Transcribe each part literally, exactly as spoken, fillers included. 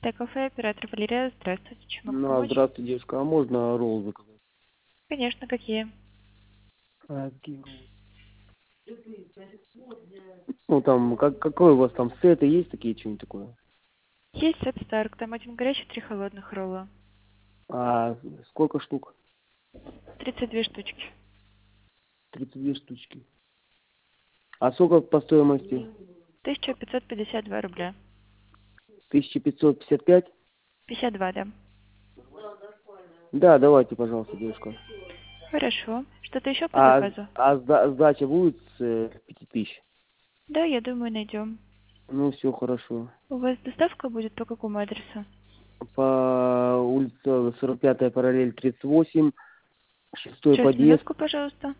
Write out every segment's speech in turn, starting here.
Т-кафе, оператор Валерия. Здравствуйте, чем могу Ну, а, помочь? здравствуйте, девушка. А можно ролл заказать? Конечно, какие? А, какие роллы? Ну, там, как, какой у вас там сеты есть такие, что-нибудь такое? Есть сет Старк, там один горячий, три холодных ролла. А сколько штук? тридцать две штучки. тридцать две штучки. А сколько по стоимости? тысяча пятьсот пятьдесят два рубля. тысяча пятьсот пятьдесят пять? пятьдесят два, да. Да, давайте, пожалуйста, девушка. Хорошо. Что-то еще по А, заказу? а сда- сдача будет с э, пяти тысяч? Да, я думаю, найдем. Ну, все хорошо. У вас доставка будет по какому адресу? По улице сорок пятая параллель тридцать восемь, шестой Сейчас, подъезд, минутку, пожалуйста.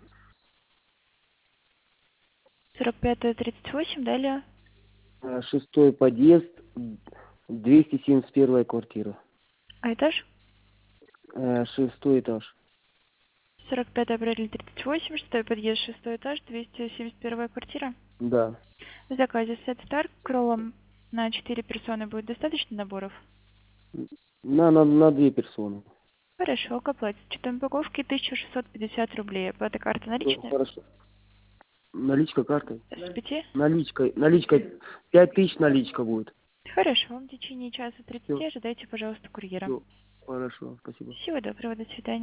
сорок пятая, тридцать восемь, далее. э, шестой подъезд, двести семьдесят первая квартира. А этаж? Э, шестой этаж. сорок пятая апреля тридцать восемь, шестой подъезд, шестой этаж, двести семьдесят первая квартира. Да. В заказе сет Старк кроллом на четыре персоны будет достаточно наборов? На, на, на две персоны. Хорошо, к оплате. Учетом упаковки тысяча шестьсот пятьдесят рублей. Оплата карты Всё, наличная? хорошо. Наличка картой? С пяти? Наличкой. Наличка. Пять тысяч наличка будет. Хорошо, в течение часа Все, тридцати ожидайте, пожалуйста, курьера. все. Хорошо, спасибо. Всего доброго, до свидания.